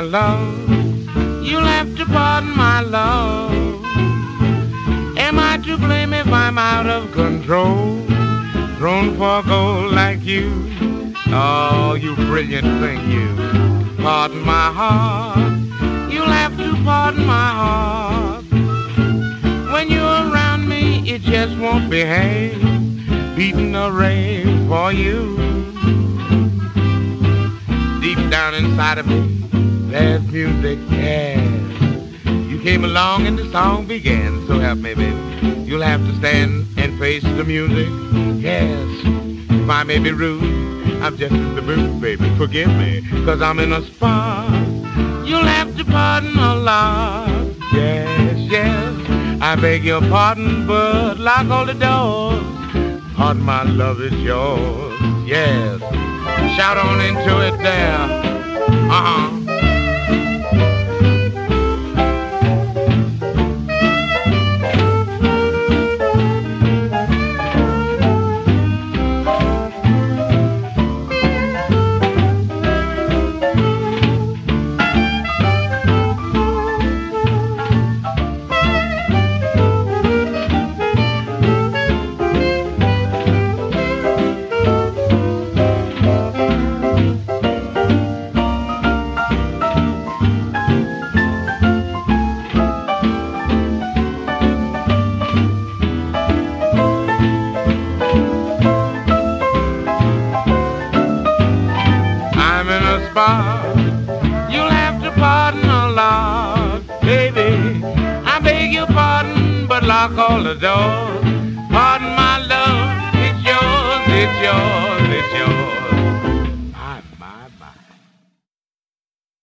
my love. You'll have to pardon my love. Am I to blame if I'm out of control? Thrown for gold like you. Oh, you brilliant thing, you. Pardon my heart. You'll have to pardon my heart. When you're around me, it just won't behave. Beating a rave for you. Deep down inside of me, there's music, yeah. You came along and the song began, so help me, baby. You'll have to stand and face the music, yes. If I may be rude, I'm just in the mood, baby. Forgive me, 'cause I'm in a spot. You'll have to pardon a lot, yes, yes. I beg your pardon, but lock all the doors. Pardon my love is yours, yes. Shout on into it there, uh-huh. You'll have to pardon a lot, baby. I beg your pardon, but lock all the doors. Pardon my love, it's yours, it's yours, it's yours.